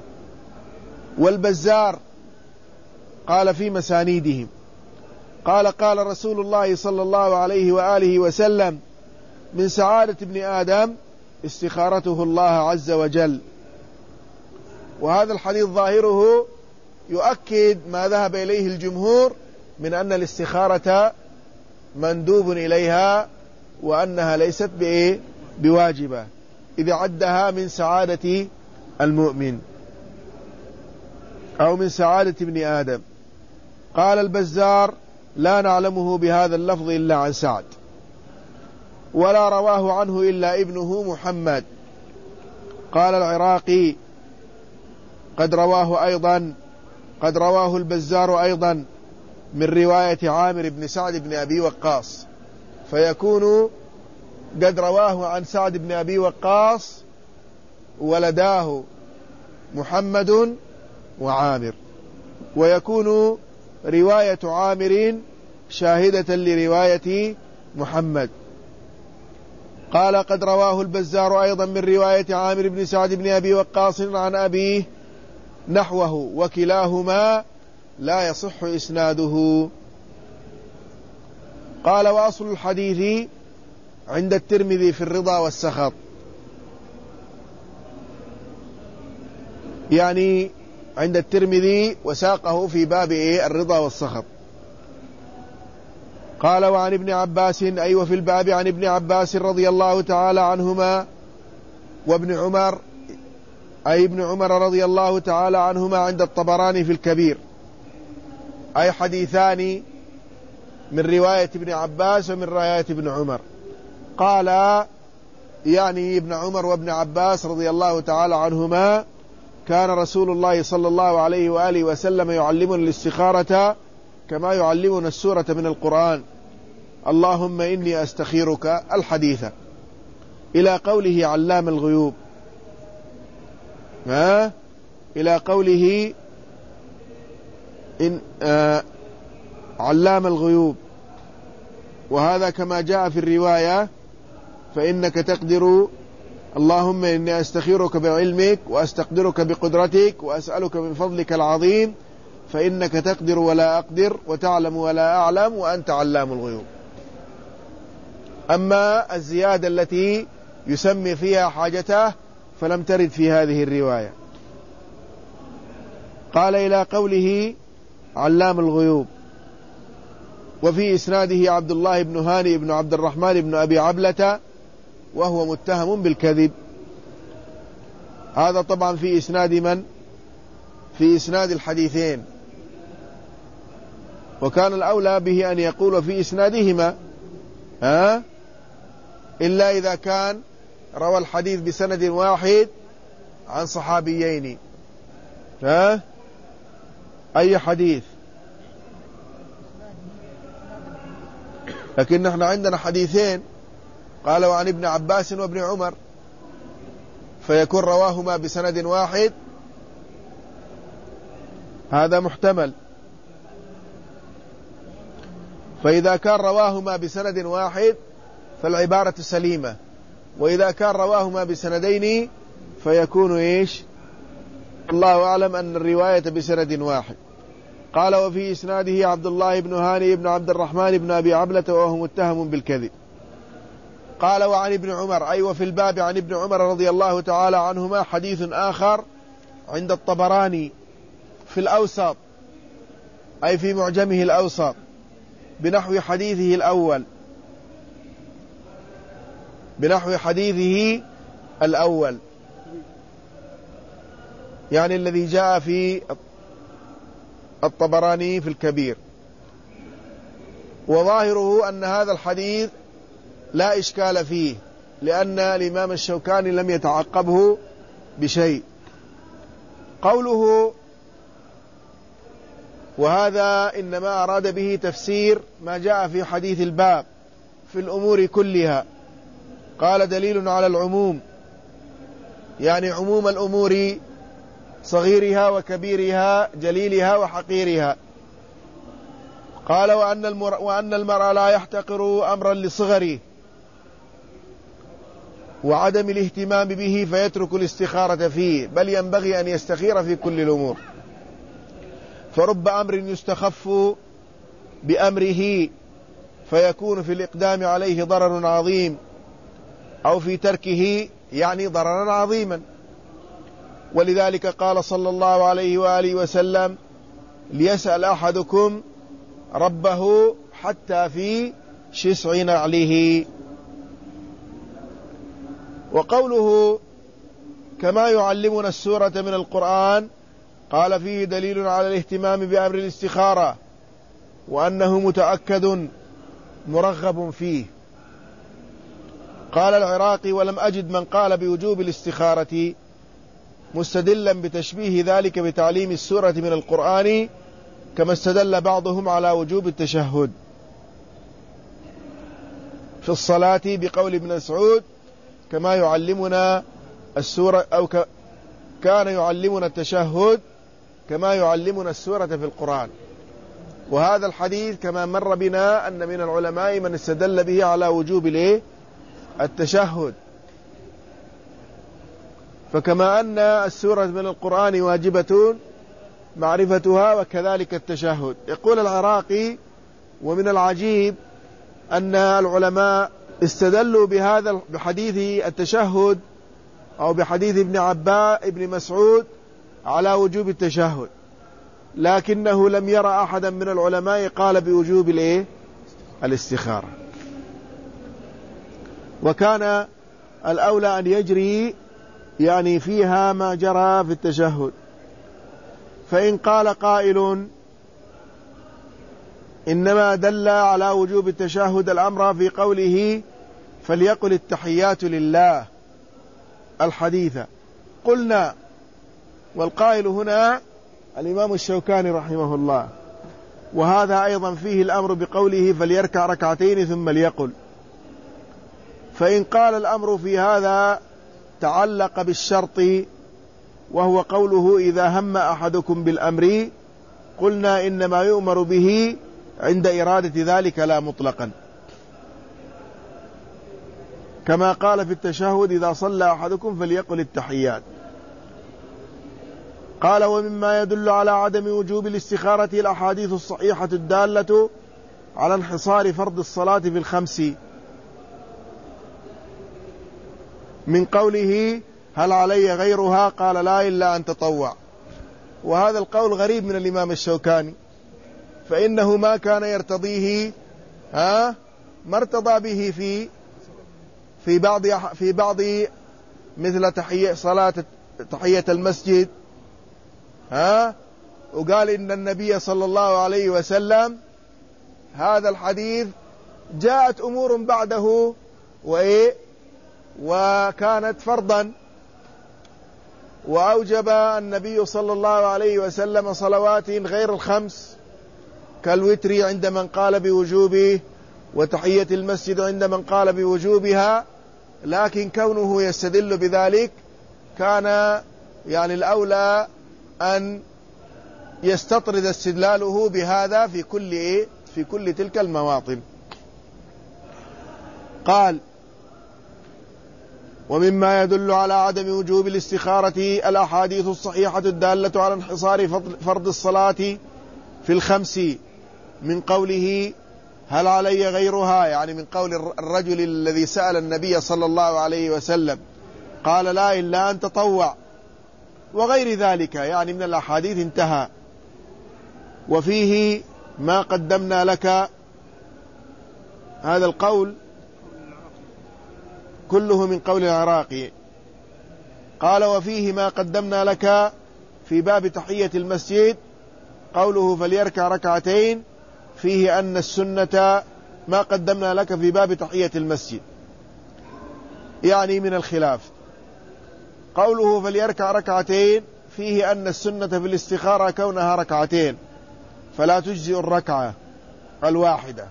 والبزار قال في مسانيدهم. قال رسول الله صلى الله عليه وآله وسلم من سعادة ابن آدم استخارته الله عز وجل. وهذا الحديث ظاهره يؤكد ما ذهب إليه الجمهور من أن الاستخارة مندوب إليها، وأنها ليست بواجبة إذا عدها من سعادة المؤمن أو من سعادة ابن آدم. قال البزار لا نعلمه بهذا اللفظ إلا عن سعد، ولا رواه عنه إلا ابنه محمد. قال العراقي قد رواه البزار أيضا من رواية عامر بن سعد بن أبي وقاص، فيكون قد رواه عن سعد بن أبي وقاص ولداه محمد وعامر، ويكون رواية عامر شاهدة لرواية محمد. قال قد رواه البزار أيضا من رواية عامر بن سعد بن أبي وقاص عن أبيه نحوه، وكلاهما لا يصح إسناده. قال وأصل الحديث عند الترمذي في الرضا والسخط، يعني عند الترمذي وساقه في باب الرضا والسخط. قال وعن ابن عباس وفي الباب عن ابن عباس رضي الله تعالى عنهما وابن عمر ابن عمر رضي الله تعالى عنهما عند الطبراني في الكبير، حديثان من رواية ابن عباس ومن رواية ابن عمر. قال يعني ابن عمر وابن عباس رضي الله تعالى عنهما كان رسول الله صلى الله عليه وآله وسلم يعلمنا الاستخارة كما يعلمنا السورة من القرآن، اللهم إني أستخيرك الحديث، إلى قوله علام الغيوب، إلى قوله علام الغيوب. وهذا كما جاء في الرواية: فإنك تقدر، اللهم إني أستخيرك بعلمك وأستقدرك بقدرتك وأسألك من فضلك العظيم، فإنك تقدر ولا أقدر وتعلم ولا أعلم وأنت علام الغيوب. أما الزيادة التي يسمي فيها حاجته فلم ترد في هذه الرواية. قال: إلى قوله علام الغيوب. وفي إسناده عبد الله بن هاني بن عبد الرحمن بن أبي عبلة وهو متهم بالكذب. هذا طبعا في إسناد من؟ في إسناد الحديثين، وكان الأولى به أن يقول في إسنادهما، إلا إذا كان روى الحديث بسند واحد عن صحابيين. أي حديث؟ لكن نحن عندنا حديثين، قالوا عن ابن عباس وابن عمر، فيكون رواهما بسند واحد، هذا محتمل. فإذا كان رواهما بسند واحد فالعبارة سليمة، وإذا كان رواهما بسندين فيكون إيش؟ الله أعلم أن الرواية بسند واحد. قال: وفي إسناده عبد الله بن هاني بن عبد الرحمن بن أبي عبلة وهو متهم بالكذب. قال: وعن ابن عمر، أي وفي الباب عن ابن عمر رضي الله تعالى عنهما حديث آخر عند الطبراني في الأوسط، أي في معجمه الأوسط، بنحو حديثه الأول، بنحو حديثه الأول، يعني الذي جاء في الطبراني في الكبير. وظاهره أن هذا الحديث لا إشكال فيه، لأن الإمام الشوكاني لم يتعقبه بشيء. قوله وهذا إنما أراد به تفسير ما جاء في حديث الباب في الأمور كلها. قال: دليل على العموم، يعني عموم الأمور، صغيرها وكبيرها، جليلها وحقيرها. قال: وأن المرء لا يحتقر أمرا لصغره وعدم الاهتمام به فيترك الاستخارة فيه، بل ينبغي أن يستخير في كل الأمور، فرب أمر يستخف بأمره فيكون في الإقدام عليه ضرر عظيم، أو في تركه يعني ضررا عظيما. ولذلك قال صلى الله عليه وآله وسلم: ليسأل أحدكم ربه حتى في شسع نعله. وقوله كما يعلمنا السورة من القرآن، قال: فيه دليل على الاهتمام بأمر الاستخارة وأنه متأكد مرغب فيه. قال العراقي: ولم أجد من قال بوجوب الاستخارة مستدلا بتشبيه ذلك بتعليم السورة من القرآن، كما استدل بعضهم على وجوب التشهد في الصلاة بقول ابن مسعود: كما يعلمنا السورة، أو كان يعلمنا التشهد كما يعلمنا السورة في القرآن. وهذا الحديث كما مر بنا أن من العلماء من استدل به على وجوب التشهد. فكما أن السورة من القرآن واجبة معرفتها، وكذلك التشهد. يقول العراقي: ومن العجيب أن العلماء استدلوا بحديث التشهد أو بحديث ابن مسعود على وجوب التشهد، لكنه لم يرى أحدا من العلماء قال بوجوب الاستخارة. وكان الأولى أن يجري يعني فيها ما جرى في التشهد. فإن قال قائل إنما دل على وجوب التشهد الأمر في قوله: فليقل التحيات لله الحديثة، قلنا، والقائل هنا الإمام الشوكاني رحمه الله، وهذا أيضا فيه الأمر بقوله: فليركع ركعتين ثم ليقل. فإن قال الأمر في هذا تعلق بالشرط، وهو قوله: إذا هم أحدكم بالأمر، قلنا إنما يؤمر به عند إرادة ذلك لا مطلقا. كما قال في التشهد: إذا صلى أحدكم فليقل التحيات. قال: ومما يدل على عدم وجوب الاستخارة الأحاديث الصحيحة الدالة على انحصار فرض الصلاة في الخمس، من قوله: هل علي غيرها؟ قال: لا إلا أن تطوع. وهذا القول غريب من الإمام الشوكاني، فإنه ما كان يرتضيه ما ارتضى به في بعض مثل تحية المسجد، وقال إن النبي صلى الله عليه وسلم هذا الحديث جاءت أمور بعده وكانت فرضا، وأوجب النبي صلى الله عليه وسلم صلوات غير الخمس كالوتر عند من قال بوجوبه، وتحية المسجد عند من قال بوجوبها، لكن كونه يستدل بذلك كان يعني الأولى أن يستطرد استدلاله بهذا في كل تلك المواطن. قال: ومما يدل على عدم وجوب الاستخارة الأحاديث الصحيحة الدالة على انحصار فرض الصلاة في الخمس، من قوله: هل علي غيرها؟ يعني من قول الرجل الذي سأل النبي صلى الله عليه وسلم قال: لا إلا أن تطوع، وغير ذلك يعني من الأحاديث. انتهى. وفيه ما قدمنا لك، هذا القول كله من قول العراقي. قال: وفيه ما قدمنا لك في باب تحية المسجد، قوله: فليركع ركعتين، فيه أن السنة ما قدمنا لك في باب تحية المسجد يعني من الخلاف. قوله: فليركع ركعتين، فيه أن السنة في الاستخارة كونها ركعتين، فلا تجزئ الركعة الواحدة.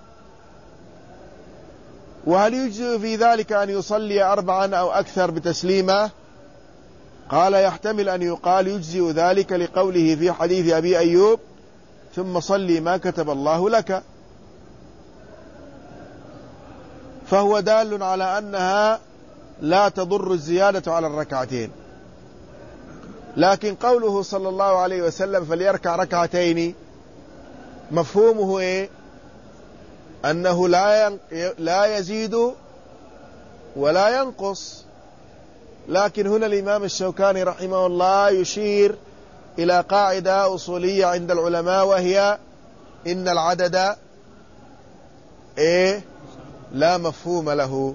وهل يجزئ في ذلك أن يصلي 4 أو أكثر بتسليمة؟ قال: يحتمل أن يقال يجزئ ذلك لقوله في حديث أبي أيوب: ثم صلي ما كتب الله لك، فهو دال على أنها لا تضر الزيادة على الركعتين. لكن قوله صلى الله عليه وسلم فليركع ركعتين، مفهومه أنه لا يزيد ولا ينقص. لكن هنا الإمام الشوكاني رحمه الله يشير إلى قاعدة أصولية عند العلماء، وهي إن العدد لا مفهوم له.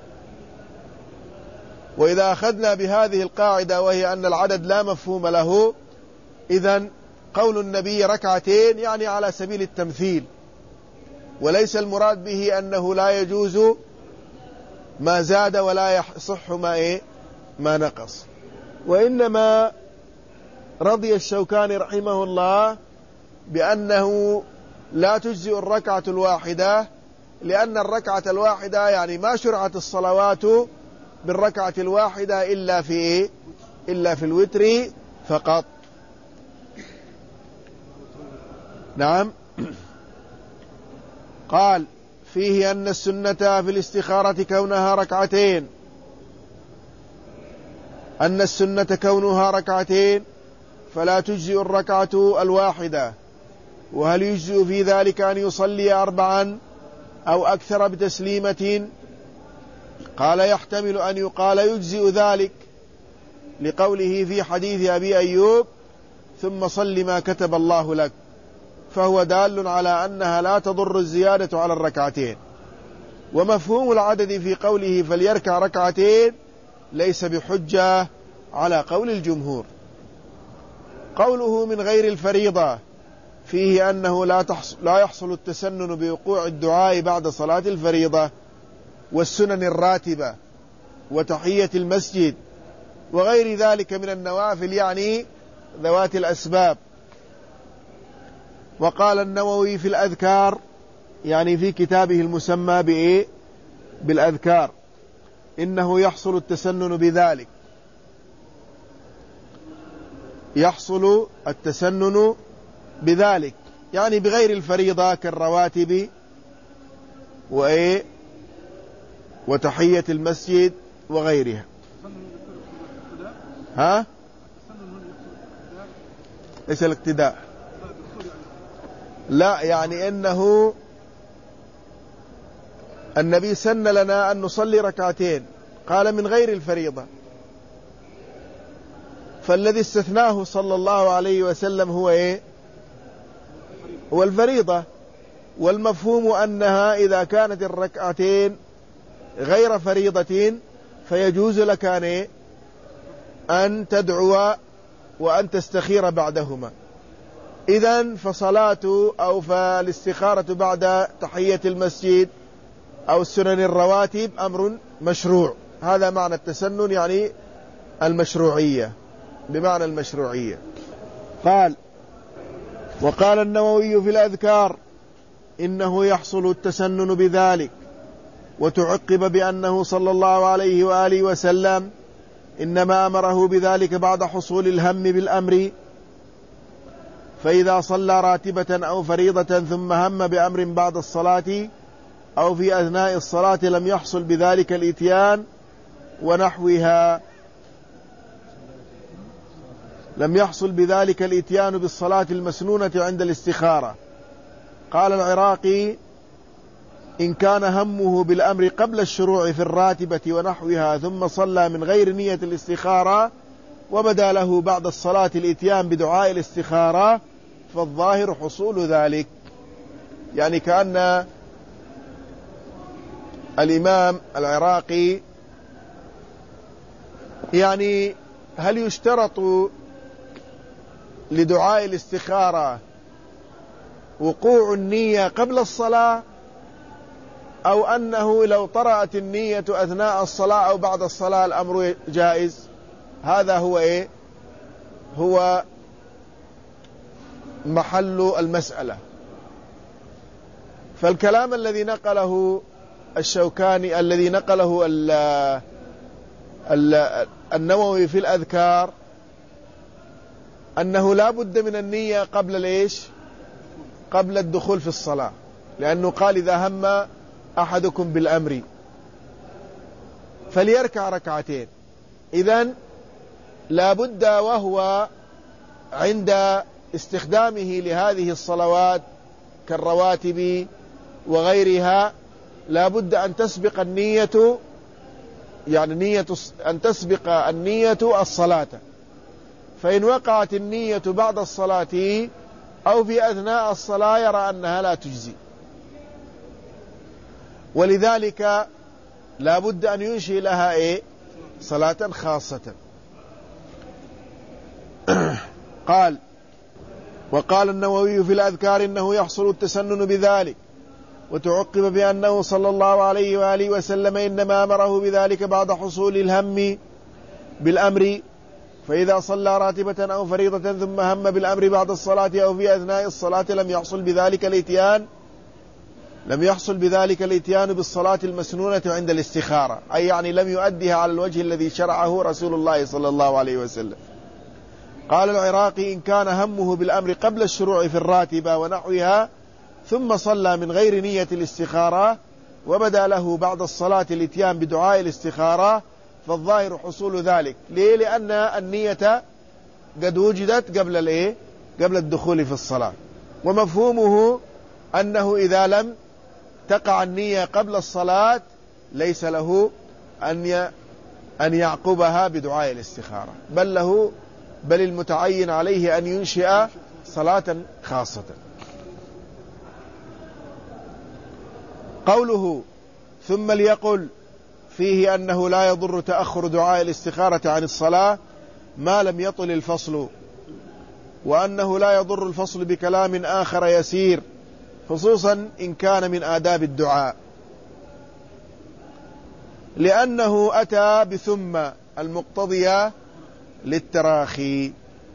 وإذا أخذنا بهذه القاعدة وهي أن العدد لا مفهوم له، إذن قول النبي ركعتين يعني على سبيل التمثيل، وليس المراد به أنه لا يجوز ما زاد ولا يصح ما نقص. وإنما رضي الشوكاني رحمه الله بأنه لا تجزئ الركعة الواحدة، لأن الركعة الواحدة يعني ما شرعت الصلوات بالركعة الواحدة إلا في الوتر فقط. نعم. قال: فيه أن السنة في الاستخارة كونها ركعتين، أن السنة كونها ركعتين فلا تجزئ الركعة الواحدة. وهل يجزئ في ذلك أن يصلي 4 أو أكثر بتسليمة؟ قال: يحتمل أن يقال يجزئ ذلك لقوله في حديث أبي أيوب: ثم صل ما كتب الله لك، فهو دال على أنها لا تضر الزيادة على الركعتين. ومفهوم العدد في قوله فليركع ركعتين ليس بحجة على قول الجمهور. قوله من غير الفريضة، فيه أنه لا يحصل التسنن بوقوع الدعاء بعد صلاة الفريضة والسنن الراتبة وتحية المسجد وغير ذلك من النوافل، يعني ذوات الأسباب. وقال النووي في الأذكار، يعني في كتابه المسمى بالأذكار، إنه يحصل التسنن بذلك، يحصل التسنن بذلك يعني بغير الفريضة كالرواتب وتحية المسجد وغيرها. ها؟ ليس الاقتداء، لا، يعني إنه النبي سن لنا أن نصلي ركعتين، قال من غير الفريضة، فالذي استثناه صلى الله عليه وسلم هو إيه؟ هو الفريضة. والمفهوم أنها إذا كانت الركعتين غير فريضة فيجوز لك أن تدعو وأن تستخير بعدهما. إذن فصلاة أو فالاستخارة بعد تحية المسجد أو السنن الرواتب أمر مشروع. هذا معنى التسنن، يعني المشروعية، بمعنى المشروعية. قال: وقال النووي في الأذكار: إنه يحصل التسنن بذلك. وتعقب بأنه صلى الله عليه وآله وسلم إنما أمره بذلك بعد حصول الهم بالأمر، فإذا صلى راتبة أو فريضة ثم هم بأمر بعد الصلاة أو في أثناء الصلاة لم يحصل بذلك الإتيان ونحوها، لم يحصل بذلك الإتيان بالصلاة المسنونة عند الاستخارة. قال العراقي: إن كان همه بالأمر قبل الشروع في الراتبة ونحوها ثم صلى من غير نية الاستخارة وبدا له بعد الصلاة الإتيان بدعاء الاستخارة فالظاهر حصول ذلك. يعني كأن الإمام العراقي يعني هل يشترط لدعاء الاستخارة وقوع النية قبل الصلاة، أو أنه لو طرأت النية أثناء الصلاة أو بعد الصلاة الأمر جائز؟ هذا هو إيه؟ هو محل المسألة. فالكلام الذي نقله الشوكاني، الذي نقله النووي في الأذكار، أنه لا بد من النية قبل الإيش؟ قبل الدخول في الصلاة، لأنه قال: إذا هم أحدكم بالأمر فليركع ركعتين. إذن لا بد وهو عند استخدامه لهذه الصلوات كالرواتب وغيرها لا بد أن تسبق النية، يعني أن تسبق النية الصلاة. فإن وقعت النية بعد الصلاة أو في أثناء الصلاة يرى أنها لا تجزي، ولذلك لا بد أن ينشئ لها إيه؟ صلاة خاصة. قال: وقال النووي في الأذكار: إنه يحصل التسنن بذلك. وتعقب بأنه صلى الله عليه وآله وسلم إنما أمره بذلك بعد حصول الهم بالأمر، فإذا صلى راتبة أو فريضة ثم هم بالأمر بعد الصلاة أو في أثناء الصلاة لم يحصل بذلك الإتيان بالصلاة المسنونة عند الاستخارة، أي يعني لم يؤديها على الوجه الذي شرعه رسول الله صلى الله عليه وسلم. قال العراقي: إن كان همه بالأمر قبل الشروع في الراتبة ونحوها ثم صلى من غير نية الاستخارة وبدا له بعد الصلاة الاتيان بدعاء الاستخارة فالظاهر حصول ذلك. ليه؟ لأن النية قد وجدت قبل الدخول في الصلاة. ومفهومه أنه إذا لم تقع النية قبل الصلاة ليس له أن يعقبها بدعاء الاستخارة، بل المتعين عليه أن ينشئ صلاة خاصة. قوله: ثم ليقل فيه أنه لا يضر تأخر دعاء الاستخارة عن الصلاة ما لم يطل الفصل، وأنه لا يضر الفصل بكلام آخر يسير، خصوصا إن كان من آداب الدعاء، لأنه أتى بثم المقتضية للتراخي.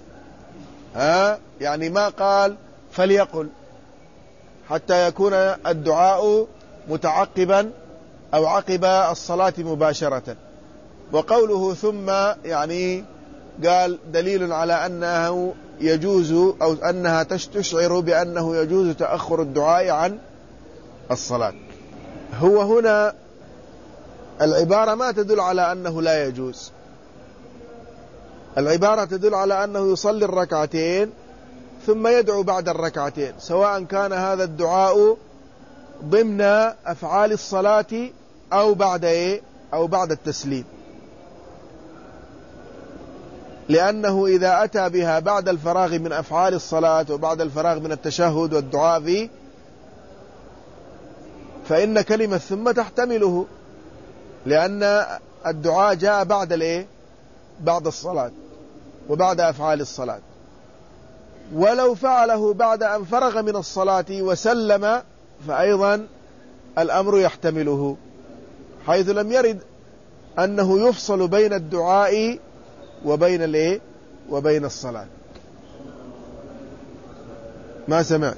يعني ما قال فليقل حتى يكون الدعاء متعقبا أو عقب الصلاة مباشرة. وقوله ثم يعني قال دليل على أنه يجوز أو أنها تشعر بأنه يجوز تأخر الدعاء عن الصلاة. هو هنا العبارة ما تدل على أنه لا يجوز، العبارة تدل على أنه يصلي الركعتين ثم يدعو بعد الركعتين، سواء كان هذا الدعاء ضمن أفعال الصلاة أو بعد التسليم، لأنه إذا أتى بها بعد الفراغ من أفعال الصلاة وبعد الفراغ من التشهد والدعاء فيه فإن كلمة ثم تحتمله، لأن الدعاء جاء بعد الصلاة وبعد أفعال الصلاة. ولو فعله بعد أن فرغ من الصلاة وسلم فأيضا الأمر يحتمله، حيث لم يرد أنه يفصل بين الدعاء وبين الصلاة. ما سمع؟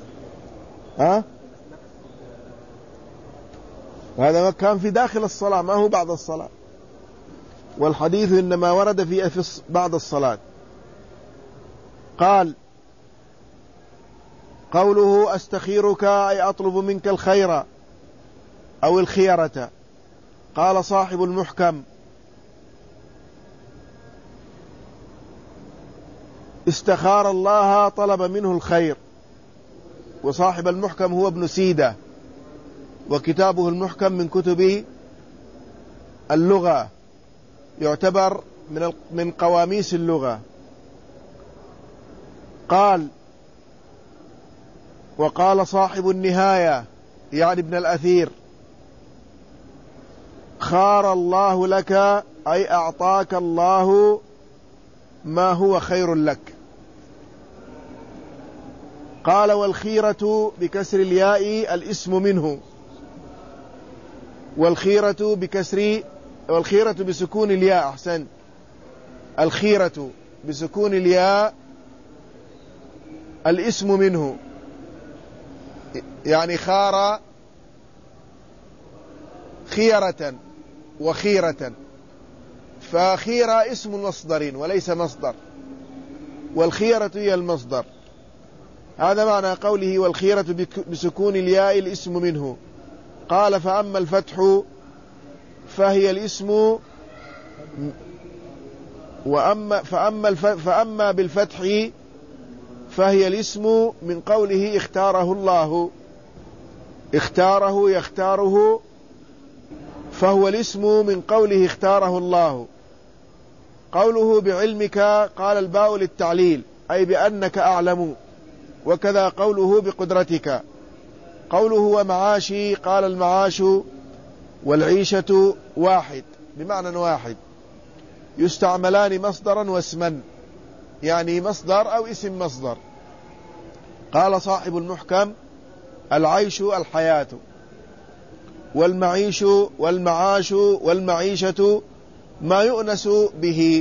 هذا كان في داخل الصلاة، ما هو بعد الصلاة، والحديث إنما ورد في بعد الصلاة. قال: قوله أستخيرك أي أطلب منك الخير أو الخيرة. قال صاحب المحكم: استخار الله طلب منه الخير. وصاحب المحكم هو ابن سيدة، وكتابه المحكم من كتب اللغة، يعتبر من قواميس اللغة. قال: وقال صاحب النهاية يعني ابن الأثير: خار الله لك أي أعطاك الله ما هو خير لك. قال: والخيرة بكسر الياء الاسم منه، والخيرة بسكون الياء. أحسن، الخيرة بسكون الياء الاسم منه، يعني خار خيرة وخيرة، فخيرة اسم مصدر وليس مصدر، والخيرة هي المصدر. هذا معنى قوله: والخيرة بسكون الياء الاسم منه. قال: فأما الفتح فهي الاسم، فأما بالفتح فهي الاسم من قوله اختاره الله، اختاره يختاره، فهو الاسم من قوله اختاره الله. قوله بعلمك قال: الباء للتعليل أي بأنك أعلم، وكذا قوله بقدرتك. قوله ومعاشي قال: المعاش والعيشة واحد بمعنى واحد، يستعملان مصدرا واسما، يعني مصدر أو اسم مصدر. قال صاحب المحكم: العيش الحياة، والمعيش والمعاش والمعيشة ما يؤنس به.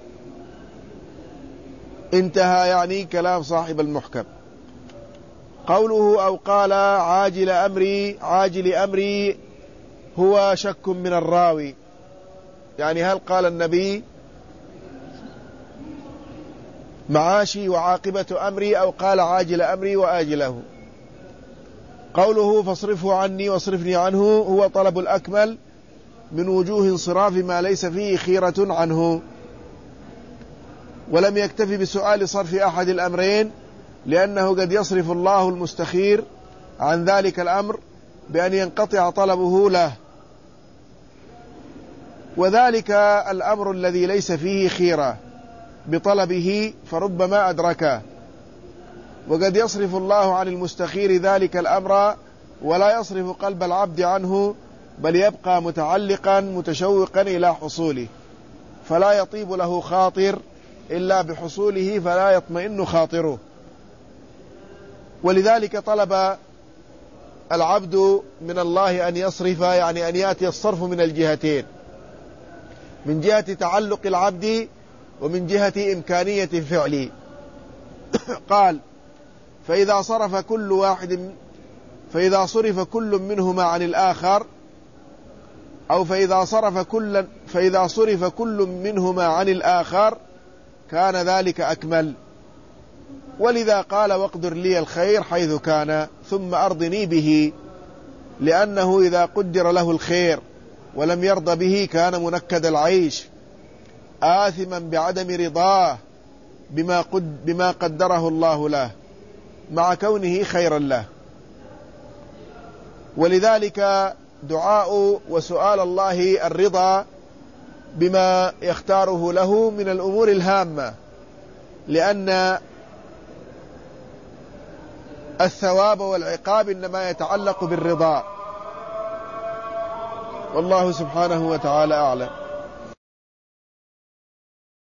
انتهى يعني كلام صاحب المحكم. قوله أو قال عاجل أمري هو شك من الراوي، يعني هل قال النبي معاشي وعاقبة أمري أو قال عاجل أمري وآجله. قوله فاصرفه عني واصرفني عنه هو طلب الأكمل من وجوه انصراف ما ليس فيه خيرة عنه، ولم يكتفي بسؤال صرف أحد الأمرين، لأنه قد يصرف الله المستخير عن ذلك الأمر بأن ينقطع طلبه له، وذلك الأمر الذي ليس فيه خيرة بطلبه فربما أدركه. وقد يصرف الله عن المستخير ذلك الأمر ولا يصرف قلب العبد عنه، بل يبقى متعلقا متشوقا إلى حصوله، فلا يطيب له خاطر إلا بحصوله، فلا يطمئن خاطره. ولذلك طلب العبد من الله أن يصرف، يعني أن يأتي الصرف من الجهتين، من جهة تعلق العبد ومن جهة إمكانية الفعل. قال: فإذا صرف كل منهما عن الآخر، أو فإذا صرف كل منهما عن الآخر كان ذلك أكمل. ولذا قال: واقدر لي الخير حيث كان ثم أرضني به، لأنه إذا قدر له الخير ولم يرضى به كان منكد العيش آثما بعدم رضاه بما قدره الله له مع كونه خيرا له. ولذلك دعاء وسؤال الله الرضا بما يختاره له من الأمور الهامة، لأن الثواب والعقاب إنما يتعلق بالرضا، والله سبحانه وتعالى أعلم.